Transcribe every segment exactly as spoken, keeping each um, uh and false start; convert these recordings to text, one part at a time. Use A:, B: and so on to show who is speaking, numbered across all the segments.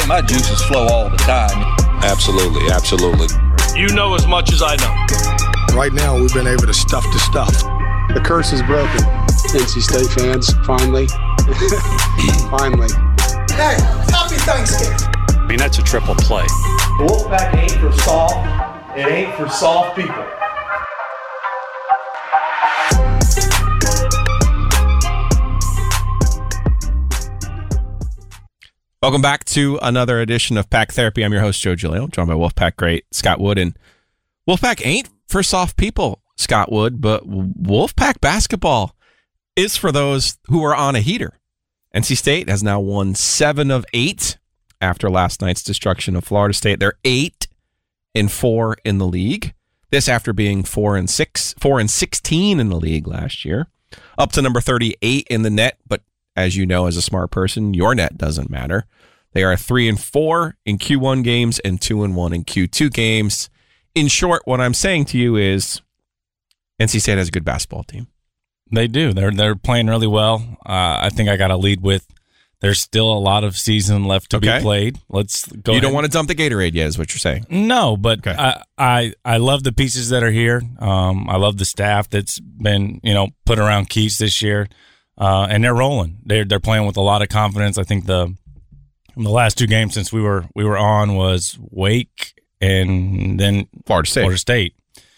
A: My juices flow all the time.
B: Absolutely, absolutely.
C: You know as much as I know.
D: Right now, we've been able to stuff the stuff.
E: The curse is broken. N C State fans, finally. finally.
F: Hey, happy Thanksgiving.
C: I mean, that's a triple play.
G: Wolfpack ain't for soft. It ain't for soft people.
H: Welcome back to another edition of Pack Therapy. I'm your host, Joe Giglio, joined by Wolfpack great Scott Wood. And Wolfpack ain't for soft people, Scott Wood, but Wolfpack basketball is for those who are on a heater. N C State has now won seven of eight after last night's destruction of Florida State. They're eight and four in the league. This after being four and six, four and sixteen in the league last year, up to number thirty-eight in the net, but as you know, as a smart person, your net doesn't matter. They are three and four in Q one games and two and one in Q two games. In short, what I'm saying to you is N C State has a good basketball team.
I: They do. They're they're playing really well. Uh, I think I got to lead with there's still a lot of season left to
H: okay.
I: be played. Let's go.
H: You
I: ahead.
H: don't want to dump the Gatorade yet, is what you're saying?
I: No, but
H: okay.
I: I, I I love the pieces that are here. Um, I love the staff that's been you know put around Keats this year. Uh, and they're rolling. They're they're playing with a lot of confidence. I think the the last two games since we were we were on was Wake and then
H: Florida State.
I: Florida State.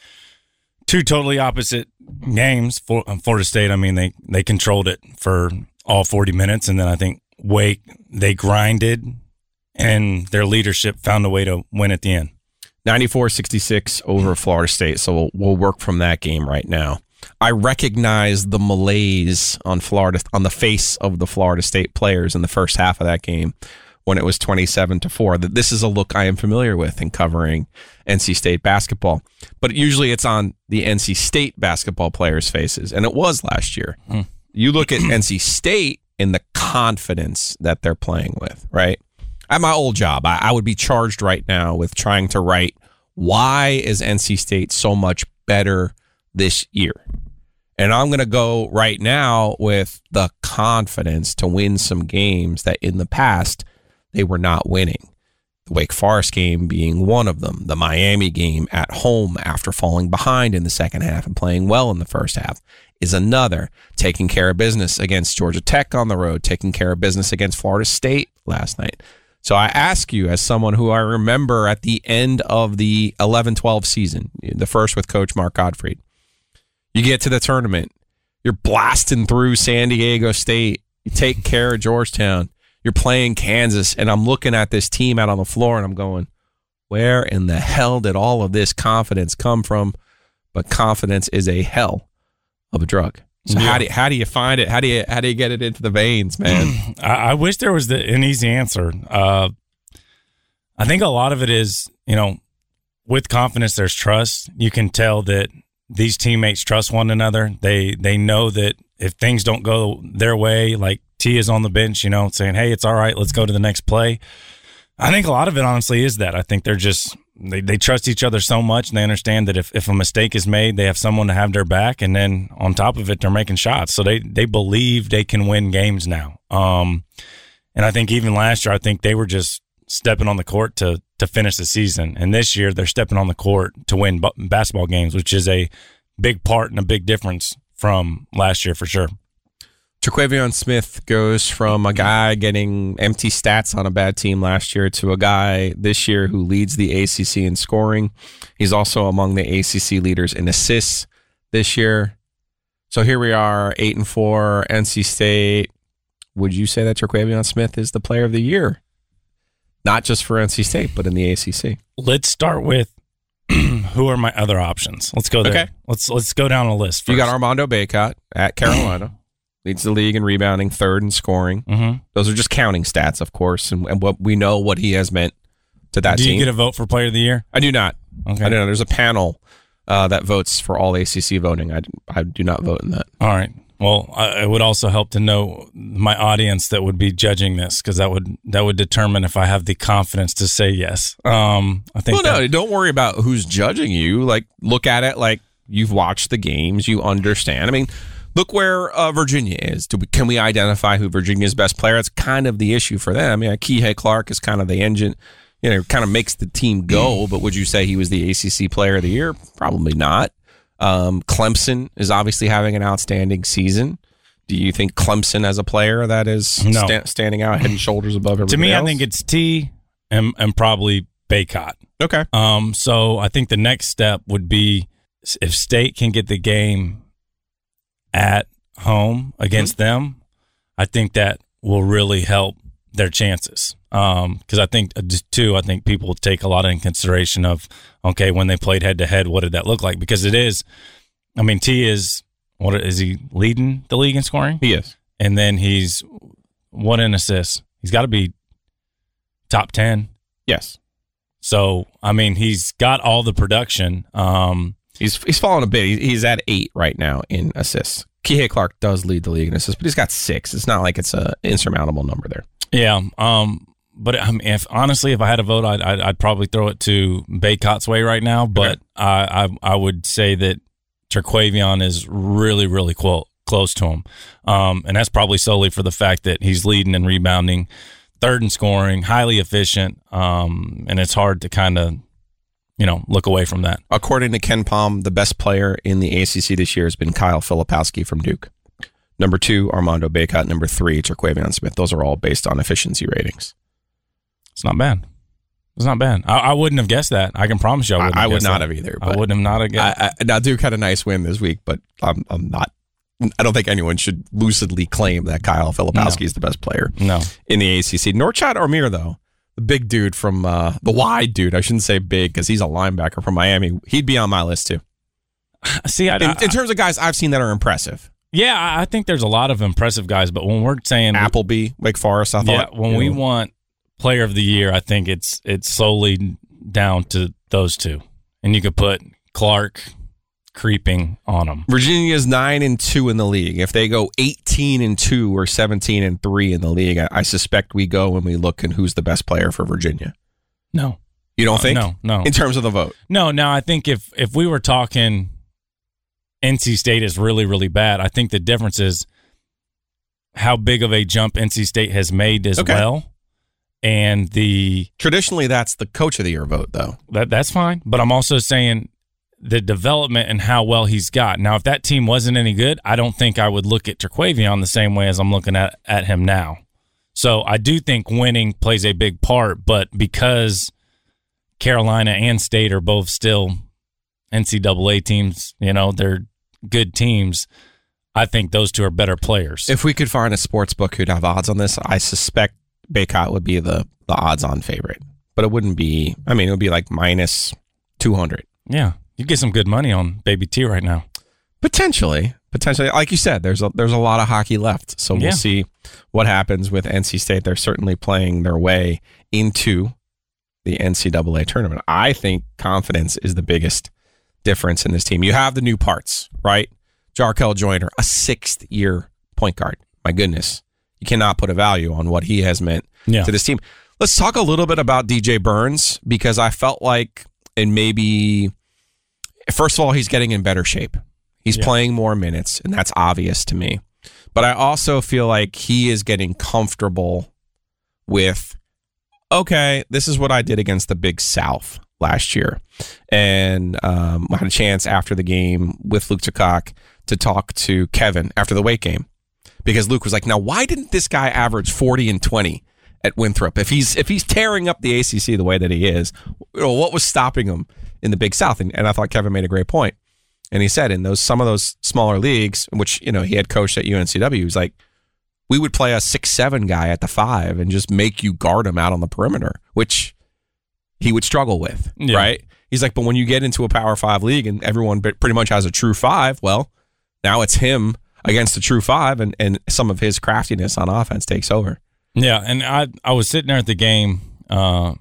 I: Two totally opposite games. For Florida State, I mean, they they controlled it for all forty minutes, and then I think Wake they grinded, and their leadership found a way to win at the end.
H: ninety-four sixty-six over Florida State. So we'll, we'll work from that game right now. I recognize the malaise on Florida on the face of the Florida State players in the first half of that game when it was twenty-seven to four. That this is a look I am familiar with in covering N C State basketball. But usually it's on the N C State basketball players' faces, and it was last year. Mm. You look at N C State in the confidence that they're playing with, right? At my old job, I, I would be charged right now with trying to write why is N C State so much better this year. And I'm going to go right now with the confidence to win some games that in the past they were not winning. The Wake Forest game being one of them. The Miami game at home after falling behind in the second half and playing well in the first half is another. Taking care of business against Georgia Tech on the road. Taking care of business against Florida State last night. So I ask you, as someone who I remember at the end of the eleven twelve season, the first with Coach Mark Gottfried, you get to the tournament, you're blasting through San Diego State, you take care of Georgetown, you're playing Kansas, and I'm looking at this team out on the floor, and I'm going, where in the hell did all of this confidence come from? But confidence is a hell of a drug. So yeah. how do you, how do you find it? How do you how do you get it into the veins, man?
I: I, I wish there was the, an easy answer. Uh, I think a lot of it is, you know, with confidence, there's trust. You can tell that these teammates trust one another. They they know that if things don't go their way, like T is on the bench, you know, saying, hey, it's all right, let's go to the next play. I think a lot of it, honestly, is that. I think they're just they, they trust each other so much, and they understand that if, if a mistake is made, they have someone to have their back, and then on top of it, they're making shots. So they, they believe they can win games now. Um, and I think even last year, I think they were just stepping on the court to to finish the season. And this year, they're stepping on the court to win b- basketball games, which is a big part and a big difference from last year for sure.
H: Terquavion Smith goes from a guy getting empty stats on a bad team last year to a guy this year who leads the A C C in scoring. He's also among the A C C leaders in assists this year. So here we are, eight and four, N C State. Would you say that Terquavion Smith is the player of the year? Not just for N C State, but in the A C C.
I: Let's start with who are my other options. Let's go there. Okay. Let's let's go down a list first.
H: You got Armando Bacot at Carolina. Leads the league in rebounding, third in scoring.
I: Mm-hmm.
H: Those are just counting stats, of course, and, and what we know what he has meant to that
I: do
H: team.
I: Do you get a vote for player of the year?
H: I do not.
I: Okay.
H: I don't know. There's a panel uh, that votes for all A C C voting. I, I do not vote in that.
I: All right. Well, I, it would also help to know my audience that would be judging this, because that would that would determine if I have the confidence to say yes. Um, I think.
H: Well,
I: that,
H: no, don't worry about who's judging you. Like, look at it like you've watched the games, you understand. I mean, Look where uh, Virginia is. Do we, can we identify who Virginia's best player? That's kind of the issue for them. Yeah, Kihei Clark is kind of the engine, you know, kind of makes the team go. But would you say he was the A C C Player of the Year? Probably not. Um, Clemson is obviously having an outstanding season. Do you think Clemson as a player that is
I: no.
H: sta- standing out head and shoulders above everybody
I: To me,
H: else?
I: I think it's T and, and probably Baycott.
H: Okay.
I: Um, so I think the next step would be if State can get the game at home against mm-hmm. them, I think that will really help their chances. Um, because I think, too, I think people take a lot in consideration of, okay, when they played head-to-head, what did that look like? Because it is, I mean, T is, what is he leading the league in scoring?
H: He is.
I: And then he's, what in assists? He's got to be top ten.
H: Yes.
I: So, I mean, he's got all the production. Um,
H: he's he's fallen a bit. He's at eight right now in assists. Kihei Clark does lead the league in assists, but he's got six. It's not like it's an insurmountable number there.
I: Yeah. Um, but I mean, if honestly, if I had a vote, I'd, I'd, I'd probably throw it to Baycott's way right now. But okay. I, I I would say that Terquavion is really, really close close to him, um, and that's probably solely for the fact that he's leading and rebounding, third in scoring, highly efficient, um, and it's hard to kind of, you know, look away from that.
H: According to Ken Palm, the best player in the A C C this year has been Kyle Filipowski from Duke. Number two, Armando Baycott. Number three, Terquavion Smith. Those are all based on efficiency ratings.
I: It's not bad. It's not bad. I, I wouldn't have guessed that. I can promise you I wouldn't
H: I, I
I: have
H: would
I: guessed
H: not
I: that.
H: have either.
I: I wouldn't have not have guessed.
H: I, I, now, Duke had a nice win this week, but I'm, I'm not. I don't think anyone should lucidly claim that Kyle Filipowski
I: No.
H: is the best player
I: No.
H: in the A C C. Norchad Ormir, though, the big dude from uh, the wide dude. I shouldn't say big because he's a linebacker from Miami. He'd be on my list too.
I: See, I,
H: in, in terms of guys I've seen that are impressive.
I: Yeah, I think there's a lot of impressive guys, but when we're saying
H: Appleby, Wake Forest, I thought.
I: Yeah, when we know. want player of the year, I think it's it's solely down to those two, and you could put Clark creeping on them.
H: Virginia's nine and two in the league. If they go eighteen and two or seventeen and three in the league, I, I suspect we go and we look and who's the best player for Virginia.
I: No,
H: you don't
I: uh,
H: think?
I: No, no.
H: In terms of the vote,
I: no, no. I think if if we were talking, N C State is really really bad. I think the difference is how big of a jump N C State has made as
H: okay.
I: well. And the
H: traditionally that's the coach of the year vote, though.
I: That that's fine, but I'm also saying the development and how well he's got. Now, if that team wasn't any good, I don't think I would look at Terquavion the same way as I'm looking at, at him now. So I do think winning plays a big part, but because Carolina and State are both still N C double A teams, you know, they're good teams, I think those two are better players.
H: If we could find a sports book who'd have odds on this, I suspect Baycott would be the, the odds-on favorite. But it wouldn't be, I mean, it would be like minus two hundred.
I: Yeah. You get some good money on Baby T right now.
H: Potentially. Potentially. Like you said, there's a, there's a lot of hockey left. So we'll
I: yeah.
H: see what happens with N C State. They're certainly playing their way into the N C double A tournament. I think confidence is the biggest difference in this team. You have the new parts, right? Jarkel Joyner, a sixth-year point guard. My goodness. You cannot put a value on what he has meant
I: yeah.
H: to this team. Let's talk a little bit about D J Burns because I felt like, and maybe, first of all, he's getting in better shape. He's yeah. playing more minutes, and that's obvious to me. But I also feel like he is getting comfortable with, okay, this is what I did against the Big South last year. And um, I had a chance after the game with Luke Takach to talk to Kevin after the Wake game. Because Luke was like, now why didn't this guy average forty and twenty at Winthrop? If he's if he's tearing up the A C C the way that he is, you know, what was stopping him in the Big South? And, and I thought Kevin made a great point. And he said in those some of those smaller leagues, which you know he had coached at U N C W, he was like, we would play a six seven guy at the five and just make you guard him out on the perimeter, which he would struggle with, yeah. right? He's like, but when you get into a Power Five league and everyone pretty much has a true five, well, now it's him against the true five, and, and some of his craftiness on offense takes over.
I: Yeah, and I I was sitting there at the game, uh,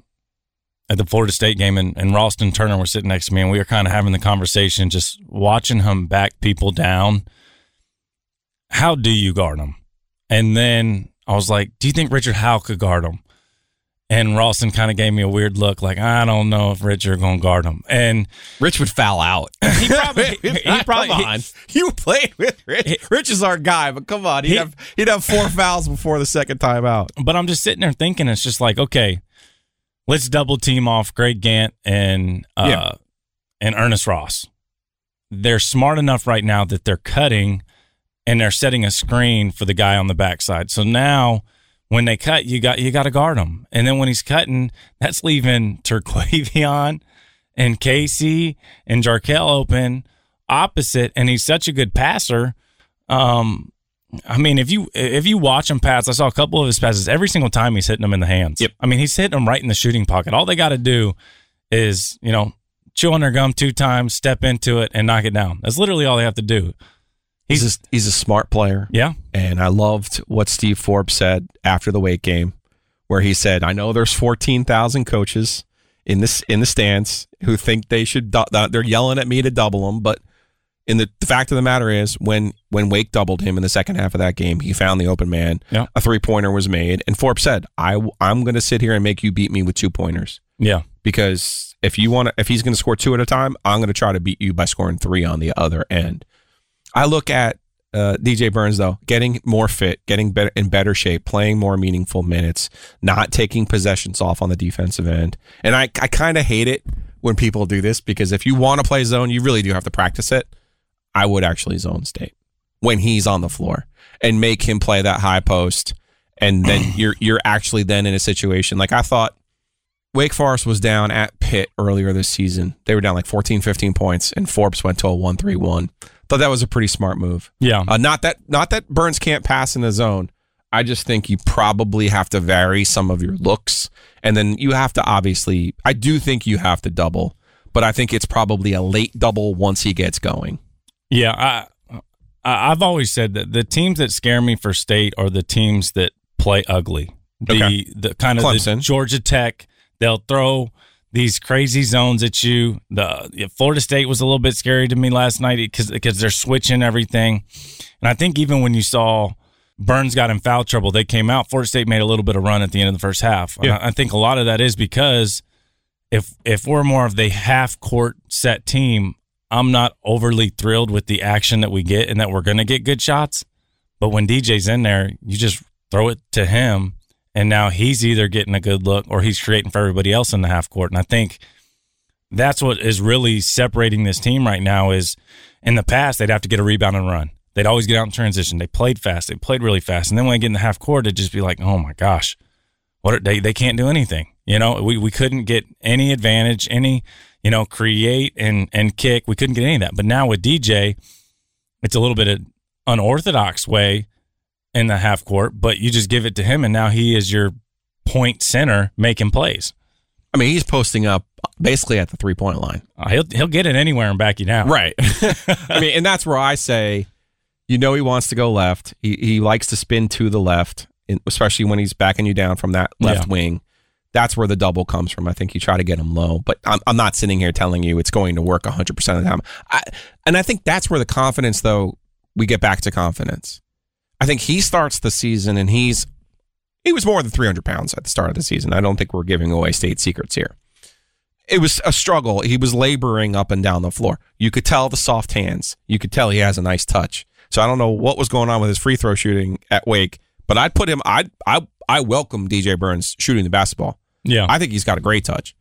I: at the Florida State game, and, and Ralston Turner was sitting next to me, and we were kind of having the conversation, just watching him back people down. How do you guard him? And then I was like, do you think Richard Howell could guard him? And Ralston kind of gave me a weird look, like, I don't know if Rich are going to guard him. And
H: Rich would foul out.
I: he probably, he, he probably,
H: come on. He, you played with Rich. He, Rich is our guy, but come on. He'd, he, have, he'd have four fouls before the second time out.
I: But I'm just sitting there thinking, it's just like, okay, let's double team off Greg Gant and, uh, yeah. and Ernest Ross. They're smart enough right now that they're cutting and they're setting a screen for the guy on the backside. So now, when they cut, you got you got to guard him. And then when he's cutting, that's leaving Terquavion and Casey and Jarkel open opposite. And he's such a good passer. Um, I mean, if you if you watch him pass, I saw a couple of his passes. Every single time he's hitting them in the hands.
H: Yep.
I: I mean, he's hitting them right in the shooting pocket. All they got to do is, you know, chew on their gum two times, step into it, and knock it down. That's literally all they have to do.
H: He's a, he's a smart player.
I: Yeah.
H: And I loved what Steve Forbes said after the Wake game, where he said, I know there's fourteen thousand coaches in this in the stands who think they should, du- they're yelling at me to double them. But in the, the fact of the matter is, when, when Wake doubled him in the second half of that game, he found the open man.
I: Yeah.
H: A three-pointer was made. And Forbes said, I, I'm going to sit here and make you beat me with two pointers.
I: Yeah.
H: Because if you want to, if he's going to score two at a time, I'm going to try to beat you by scoring three on the other end. I look at uh, D J Burns, though, getting more fit, getting better in better shape, playing more meaningful minutes, not taking possessions off on the defensive end. And I, I kind of hate it when people do this, because if you want to play zone, you really do have to practice it. I would actually zone State when he's on the floor and make him play that high post. And then you're you're actually then in a situation like I thought Wake Forest was down at Pitt earlier this season. They were down like fourteen, fifteen points, and Forbes went to a one three one. Thought that was a pretty smart move.
I: Yeah.
H: Uh, not that not that Burns can't pass in the zone. I just think you probably have to vary some of your looks. And then you have to obviously, I do think you have to double, but I think it's probably a late double once he gets going.
I: Yeah, I, I, I've always said that the teams that scare me for State are the teams that play ugly. The,
H: okay.
I: the kind of
H: Clemson.
I: the Georgia Tech, they'll throw these crazy zones at you. The Florida State was a little bit scary to me last night because because they're switching everything. And I think even when you saw Burns got in foul trouble, they came out. Florida State made a little bit of run at the end of the first half.
H: Yeah.
I: I, I think a lot of that is because if if we're more of the half-court set team, I'm not overly thrilled with the action that we get and that we're going to get good shots. But when D J's in there, you just throw it to him. And now he's either getting a good look or he's creating for everybody else in the half court. And I think that's what is really separating this team right now is in the past, they'd have to get a rebound and run. They'd always get out in transition. They played fast. They played really fast. And then when they get in the half court, it'd just be like, oh my gosh, what are, they they can't do anything. You know, we, we couldn't get any advantage, any, you know, create and, and kick. We couldn't get any of that. But now with D J, it's a little bit of unorthodox way in the half court, but you just give it to him, and now he is your point center making plays.
H: I mean, he's posting up basically at the three-point line.
I: Uh, he'll he'll get it anywhere and back you down.
H: Right. I mean, and that's where I say, you know, he wants to go left. He he likes to spin to the left, especially when he's backing you down from that left
I: yeah.
H: wing. That's where the double comes from. I think you try to get him low, but I'm I'm not sitting here telling you it's going to work one hundred percent of the time. I, and I think that's where the confidence, though, we get back to confidence. I think he starts the season and he's he was more than three hundred pounds at the start of the season. I don't think we're giving away State secrets here. It was a struggle. He was laboring up and down the floor. You could tell the soft hands. You could tell he has a nice touch. So I don't know what was going on with his free throw shooting at Wake, but I'd put him. I I I welcome D J Burns shooting the basketball.
I: Yeah,
H: I think he's got a great touch.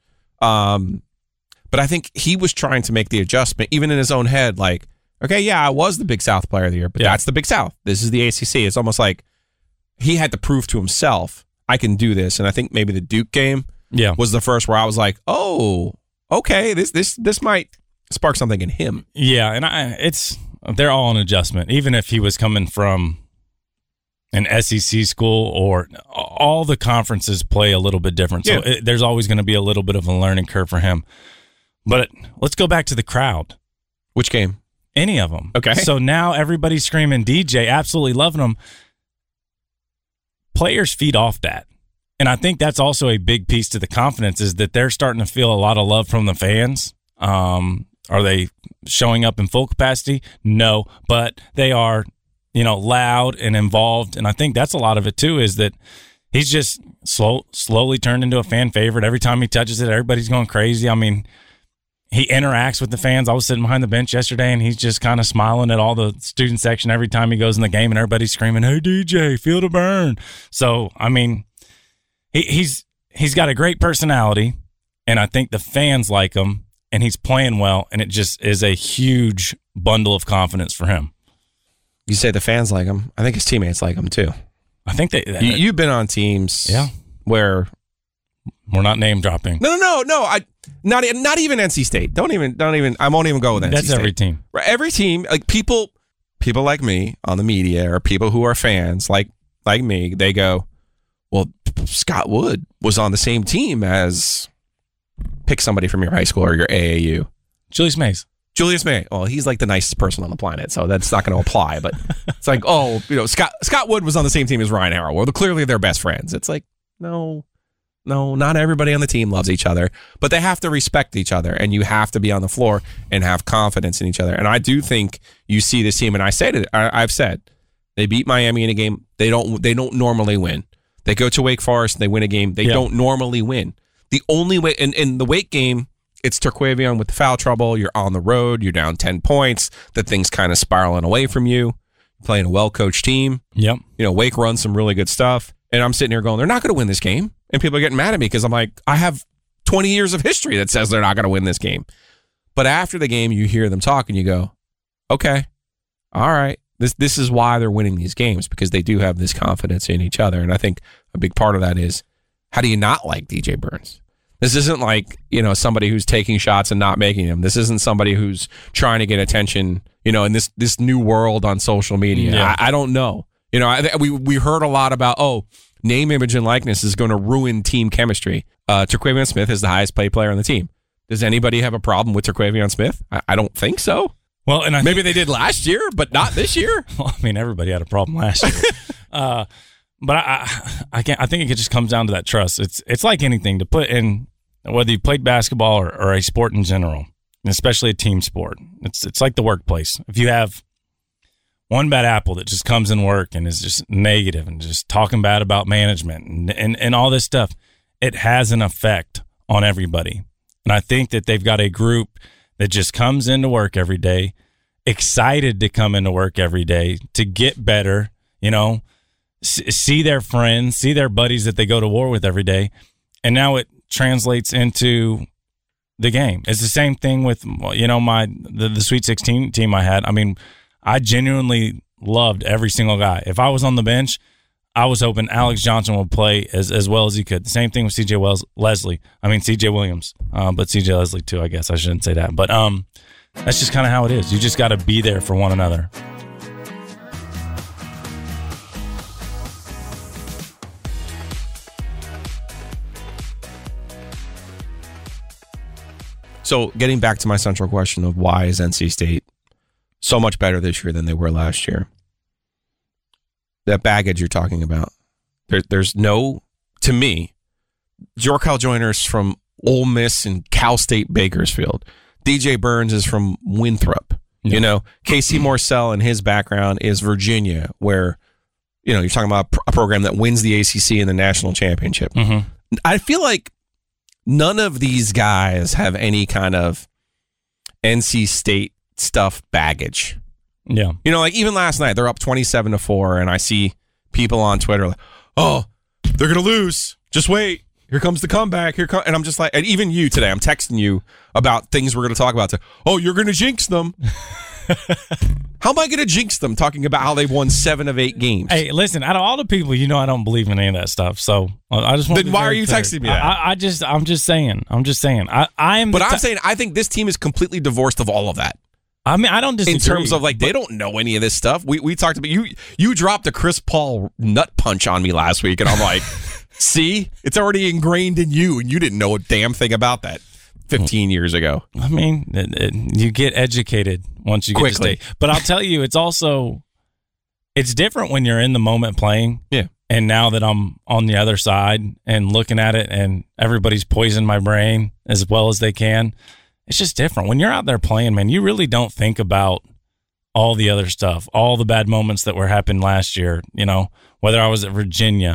H: Um, but I think he was trying to make the adjustment, even in his own head, like, okay, yeah, I was the Big South Player of the Year, but
I: yeah.
H: that's the Big South. This is the A C C. It's almost like he had to prove to himself, I can do this. And I think maybe the Duke game
I: yeah.
H: was the first where I was like, oh, okay, this this this might spark something in him.
I: Yeah, and I it's they're all an adjustment. Even if he was coming from an S E C school, or all the conferences play a little bit different. So
H: yeah.
I: it, there's always going to be a little bit of a learning curve for him. But let's go back to the crowd.
H: Which game?
I: Any of them.
H: Okay.
I: So now everybody's screaming D J, absolutely loving him. Players feed off that. And I think that's also a big piece to the confidence is that they're starting to feel a lot of love from the fans. Um, are they showing up in full capacity? No, but they are, you know, loud and involved. And I think that's a lot of it too, is that he's just slow, slowly turned into a fan favorite. Every time he touches it, everybody's going crazy. I mean, he interacts with the fans. I was sitting behind the bench yesterday, and he's just kind of smiling at all the student section every time he goes in the game, and everybody's screaming, "Hey, D J, feel the burn." So, I mean, he, he's he's got a great personality, and I think the fans like him, and he's playing well, and it just is a huge bundle of confidence for him.
H: You say the fans like him. I think his teammates like him, too.
I: I think they.
H: You, you've been on teams
I: yeah.
H: where
I: we're not name dropping.
H: No, no, no, no. I not not even N C State. Don't even don't even. I won't even go with N C
I: That's
H: State.
I: every team.
H: Every team, like people, people like me on the media, or people who are fans like like me. They go, well, Scott Wood was on the same team as. Pick somebody from your high school or your A A U.
I: Julius Mays.
H: Julius May. Well, he's like the nicest person on the planet, so that's not going to apply. But it's like, oh, you know, Scott Scott Wood was on the same team as Ryan Harrow. Well, clearly they're best friends. It's like, no, no, not everybody on the team loves each other, but they have to respect each other, and you have to be on the floor and have confidence in each other. And I do think you see this team, and I said it. I, I've said they beat Miami in a game they don't they don't normally win. They go to Wake Forest and they win a game they yeah. don't normally win. The only way in, in the Wake game, it's Terquavion with the foul trouble. You're on the road. You're down ten points. The thing's kind of spiraling away from you. Playing a well-coached team.
I: Yep.
H: You know, Wake runs some really good stuff. And I'm sitting here going, they're not going to win this game. And people are getting mad at me because I'm like, I have twenty years of history that says they're not going to win this game. But after the game, you hear them talk and you go, okay, all right. This this is why they're winning these games, because they do have this confidence in each other. And I think a big part of that is, how do you not like D J Burns? This isn't like, you know, somebody who's taking shots and not making them. This isn't somebody who's trying to get attention, you know, in this this new world on social media.
I: Yeah.
H: I, I don't know. You know, I, we we heard a lot about, oh, name, image, and likeness is going to ruin team chemistry. Uh, Terquavion Smith is the highest paid player on the team. Does anybody have a problem with Terquavion Smith? I, I don't think so.
I: Well, and I
H: maybe
I: think,
H: they did last year, but not this year.
I: Well, I mean, everybody had a problem last year. uh, but I, I, I can't. I think it just comes down to that trust. It's it's like anything to put in, whether you played basketball or, or a sport in general, and especially a team sport. It's it's like the workplace. If you have one bad apple that just comes in work and is just negative and just talking bad about management and, and, and all this stuff, it has an effect on everybody. And I think that they've got a group that just comes into work every day, excited to come into work every day to get better, you know, see their friends, see their buddies that they go to war with every day. And now it translates into the game. It's the same thing with, you know, my the, the Sweet sixteen team I had. I mean, I genuinely loved every single guy. If I was on the bench, I was hoping Alex Johnson would play as, as well as he could. The same thing with C J Wells, Leslie. I mean, C J Williams, uh, but C J Leslie too, I guess. I shouldn't say that. But um, that's just kind of how it is. You just got to be there for one another.
H: So getting back to my central question of why is N C State so much better this year than they were last year? That baggage you're talking about. There, there's no, to me, Jorkel Joyner's from Ole Miss and Cal State Bakersfield. D J Burns is from Winthrop. Yeah. You know, Casey Morsell and his background is Virginia, where, you know, you're talking about a program that wins the A C C and the national championship.
I: Mm-hmm.
H: I feel like none of these guys have any kind of N C State stuff baggage.
I: Yeah.
H: You know, like even last night, they're up twenty-seven to four, and I see people on Twitter like, oh, they're going to lose. Just wait. Here comes the comeback. Here come, And I'm just like, and even you today, I'm texting you about things we're going to talk about. To, oh, you're going to jinx them. How am I going to jinx them talking about how they've won seven of eight games?
I: Hey, listen, out of all the people, you know I don't believe in any of that stuff. So I just want
H: Then why are you
I: clear.
H: texting me that?
I: I, I just, I'm just saying. I'm just saying. I, I am.
H: But I'm
I: t-
H: saying I think this team is completely divorced of all of that.
I: I mean, I don't disagree.
H: In terms of like, they don't know any of this stuff. We we talked about you. You dropped a Chris Paul nut punch on me last week, and I'm like, see, it's already ingrained in you, and you didn't know a damn thing about that fifteen years ago.
I: I mean, it, it, you get educated once you get
H: quickly.
I: To stay. But I'll tell you, it's also it's different when you're in the moment playing.
H: Yeah.
I: And now that I'm on the other side and looking at it, and everybody's poisoned my brain as well as they can. It's just different. When you're out there playing, man, you really don't think about all the other stuff, all the bad moments that were happening last year, you know, whether I was at Virginia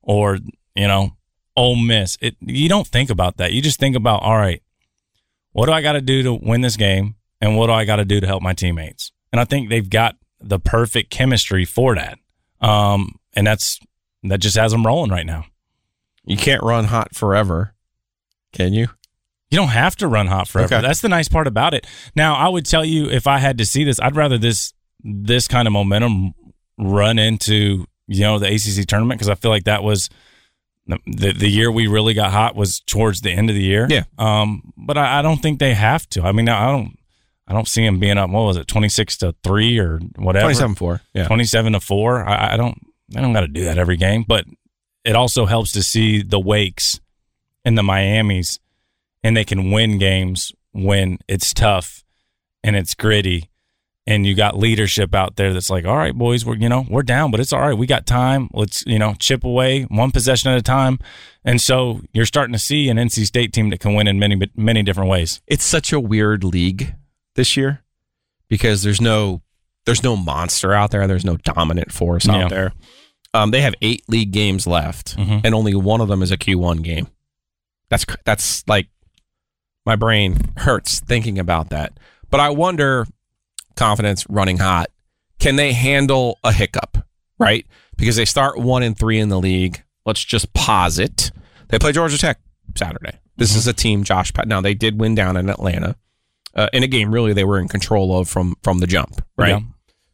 I: or, you know, Ole Miss. It, you don't think about that. You just think about, all right, what do I got to do to win this game, and what do I got to do to help my teammates? And I think they've got the perfect chemistry for that. Um, and that's that just has them rolling right now.
H: You can't run hot forever, can you?
I: You don't have to run hot forever.
H: Okay.
I: That's the nice part about it. Now, I would tell you, if I had to see this, I'd rather this this kind of momentum run into, you know, the A C C tournament, because I feel like that was the the year we really got hot was towards the end of the year.
H: Yeah.
I: Um, but I, I don't think they have to. I mean, I don't I don't see them being up. What was it, twenty six to three or whatever?
H: Twenty seven four. Yeah.
I: Twenty seven to four. I, I don't. I don't got to do that every game, but it also helps to see the Wakes and the Miamis, and they can win games when it's tough and it's gritty, and you got leadership out there that's like, all right, boys, we're, you know, we're down, but it's all right. We got time. Let's, you know, chip away one possession at a time. And so you're starting to see an N C State team that can win in many, many different ways.
H: It's such a weird league this year because there's no there's no monster out there. There's no dominant force out
I: Yeah.
H: there. Um, they have eight league games left,
I: Mhm.
H: and only one of them is a Q one game. That's that's like, my brain hurts thinking about that. But I wonder, confidence running hot, can they handle a hiccup, right? Because they start one and three in the league. Let's just posit they play Georgia Tech Saturday. This mm-hmm. is a team Josh Pat. Now they did win down in Atlanta uh, in a game really they were in control of from from the jump, right?
I: Yeah.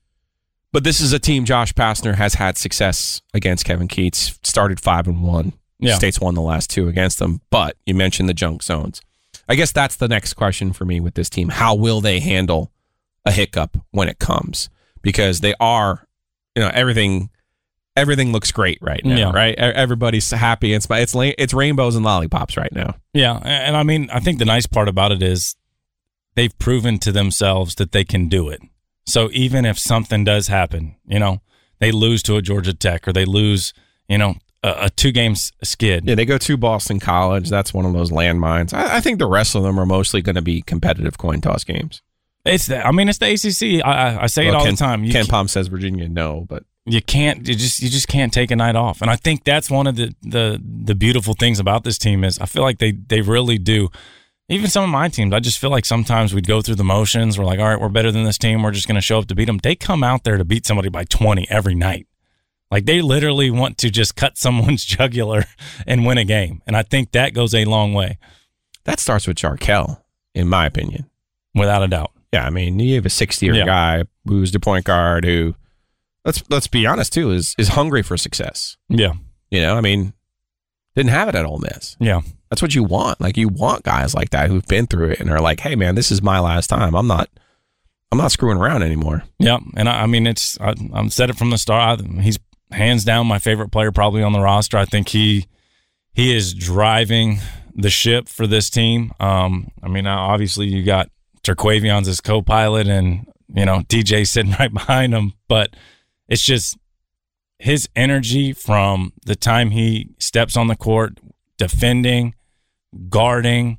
H: But this is a team Josh Pastner has had success against. Kevin Keatts started five and one.
I: Yeah.
H: State's won the last two against them. But you mentioned the junk zones. I guess that's the next question for me with this team. How will they handle a hiccup when it comes? Because they are, you know, everything everything looks great right now,
I: Yeah.
H: right? Everybody's happy and smi- it's it's rainbows and lollipops right now.
I: Yeah, and I mean, I think the nice part about it is they've proven to themselves that they can do it. So even if something does happen, you know, they lose to a Georgia Tech or they lose, you know, a, a two-game skid.
H: Yeah, they go to Boston College. That's one of those landmines. I, I think the rest of them are mostly going to be competitive coin toss games.
I: It's the, I mean, it's the A C C. I, I say
H: well,
I: it all
H: Ken,
I: the time. You
H: Ken Palm says Virginia, no, but
I: you can't. You just you just can't take a night off. And I think that's one of the the the beautiful things about this team is I feel like they they really do. Even some of my teams, I just feel like sometimes we'd go through the motions. We're like, all right, we're better than this team. We're just going to show up to beat them. They come out there to beat somebody by twenty every night. Like they literally want to just cut someone's jugular and win a game. And I think that goes a long way.
H: That starts with Jarkel, in my opinion.
I: Without a doubt.
H: Yeah, I mean, you have a sixty-year
I: Yeah.
H: guy who's the point guard who, let's let's be honest too, is is hungry for success.
I: Yeah.
H: You know, I mean, didn't have it at Ole Miss.
I: Yeah.
H: That's what you want. Like you want guys like that who've been through it and are like, hey man, this is my last time. I'm not, I'm not screwing around anymore.
I: Yeah, and I, I mean, it's I, I've said it from the start. I, he's hands down my favorite player probably on the roster. I think he he is driving the ship for this team. Um, I mean, now obviously you got Terquavion's as co-pilot, and you know D J sitting right behind him, but it's just his energy from the time he steps on the court, defending, guarding.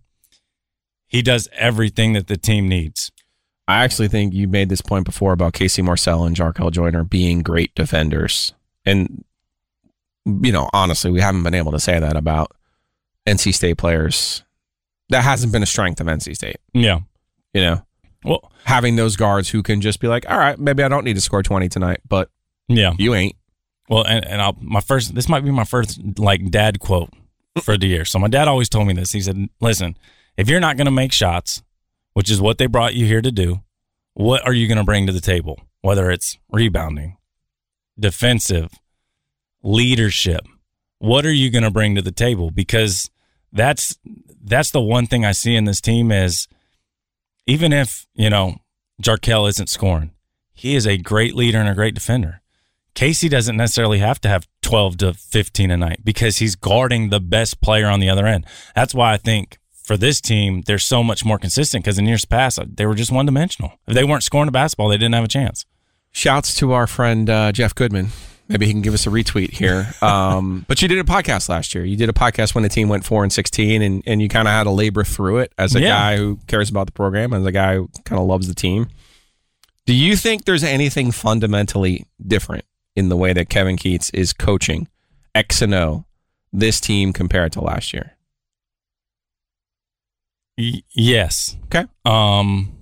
I: He does everything that the team needs.
H: I actually think you made this point before about Casey Marcel and Jarkel Joyner being great defenders. And, you know, honestly, we haven't been able to say that about N C State players. That hasn't been a strength of N C State.
I: Yeah.
H: You know,
I: well,
H: having those guards who can just be like, all right, maybe I don't need to score twenty tonight, but
I: yeah,
H: you ain't.
I: Well, and, and I'll, my first, this might be my first like dad quote for the year. So my dad always told me this. He said, listen, if you're not going to make shots, which is what they brought you here to do, what are you going to bring to the table? Whether it's rebounding, defensive, leadership, what are you going to bring to the table? Because that's that's the one thing I see in this team is even if, you know, Jarkel isn't scoring, he is a great leader and a great defender. Casey doesn't necessarily have to have twelve to fifteen a night because he's guarding the best player on the other end. That's why I think for this team, they're so much more consistent because in years past, they were just one-dimensional. If they weren't scoring the basketball, they didn't have a chance.
H: Shouts to our friend uh, Jeff Goodman. Maybe he can give us a retweet here. Um, but you did a podcast last year. You did a podcast when the team went four and sixteen, and, and you kind of had to labor through it as a
I: Yeah.
H: guy who cares about the program, as a guy who kind of loves the team. Do you think there's anything fundamentally different in the way that Kevin Keatts is coaching X and O, this team compared to last year?
I: Y- yes.
H: Okay.
I: Um.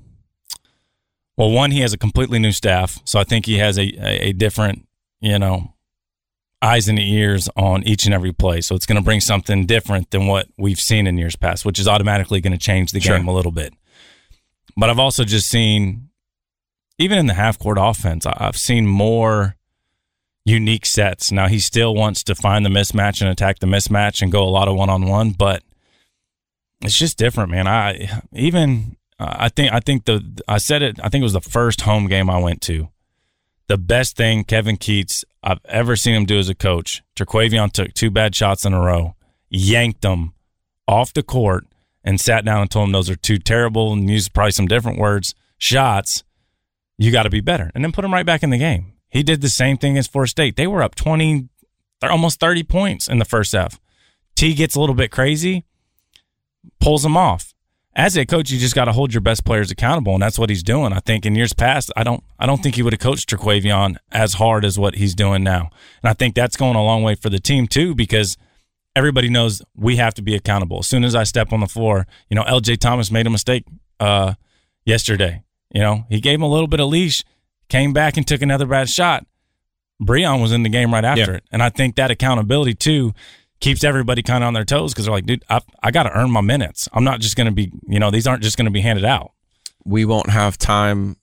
I: Well, one, he has a completely new staff, so I think he has a, a, a different, you know, eyes and ears on each and every play. So it's going to bring something different than what we've seen in years past, which is automatically going to change the
H: Sure.
I: game a little bit. But I've also just seen, even in the half-court offense, I- I've seen more unique sets. Now, he still wants to find the mismatch and attack the mismatch and go a lot of one-on-one, but it's just different, man. I even uh, I think I think the I said it. I think it was the first home game I went to. The best thing Kevin Keatts I've ever seen him do as a coach. Terquavion took two bad shots in a row, yanked them off the court, and sat down and told him those are two terrible, and used probably some different words, shots. You got to be better, and then put him right back in the game. He did the same thing as Florida State. They were up twenty, almost thirty points in the first half. T gets a little bit crazy, pulls them off. As a coach, you just got to hold your best players accountable, and that's what he's doing. I think in years past, I don't I don't think he would have coached Terquavion as hard as what he's doing now. And I think that's going a long way for the team too, because everybody knows we have to be accountable. As soon as I step on the floor, you know, L J Thomas made a mistake uh, yesterday. You know, he gave him a little bit of leash, came back and took another bad shot. Breon was in the game right after
H: Yeah.
I: it. And I think that accountability too keeps everybody kind of on their toes, because they're like, dude, I, I got to earn my minutes. I'm not just going to be, you know, these aren't just going to be handed out.
H: We won't have time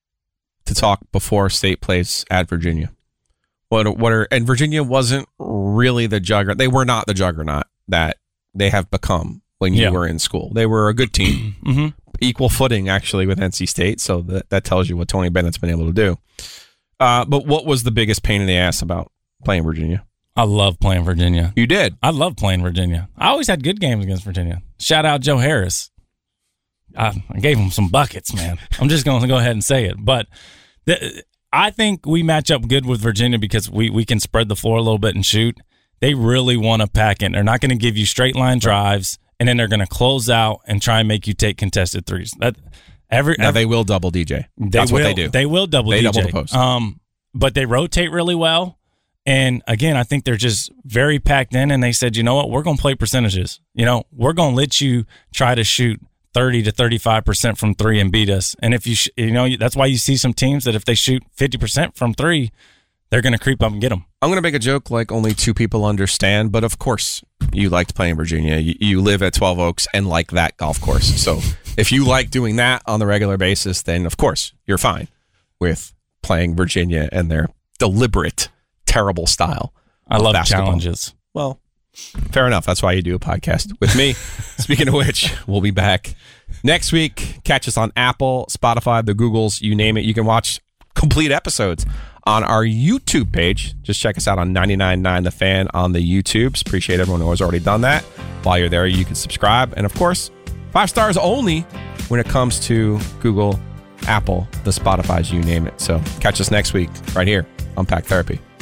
H: to talk before State plays at Virginia. What, what are, and Virginia wasn't really the juggernaut. They were not the juggernaut that they have become when you
I: Yeah.
H: were in school. They were a good team,
I: Mm-hmm.
H: equal footing actually with N C State. So that, that tells you what Tony Bennett's been able to do. Uh, but what was the biggest pain in the ass about playing Virginia?
I: I love playing Virginia.
H: You did.
I: I love playing Virginia. I always had good games against Virginia. Shout out Joe Harris. I, I gave him some buckets, man. I'm just going to go ahead and say it. But the, I think we match up good with Virginia because we, we can spread the floor a little bit and shoot. They really want to pack in. They're not going to give you straight line drives, and then they're going to close out and try and make you take contested threes. That every,
H: Now
I: every
H: they will double D J.
I: They
H: That's
I: will,
H: what they do.
I: They will double
H: They
I: D J.
H: double the post.
I: Um, but they rotate really well. And again, I think they're just very packed in, and they said, you know what, we're going to play percentages. You know, we're going to let you try to shoot thirty to thirty-five percent from three and beat us. And if you, sh- you know, that's why you see some teams that if they shoot fifty percent from three, they're going to creep up and get them.
H: I'm going to make a joke like only two people understand, but of course you liked playing Virginia. You, you live at twelve Oaks and like that golf course. So if you like doing that on the regular basis, then of course you're fine with playing Virginia and their deliberate, terrible style.
I: I
H: of
I: love
H: basketball.
I: challenges.
H: Well, fair enough. That's why you do a podcast with me. Speaking of which, we'll be back next week. Catch us on Apple, Spotify, the Googles, you name it. You can watch complete episodes on our YouTube page. Just check us out on ninety-nine point nine The Fan on the YouTubes. Appreciate everyone who has already done that. While you're there, you can subscribe. And of course, five stars only when it comes to Google, Apple, the Spotify's, you name it. So catch us next week right here on Pack Therapy.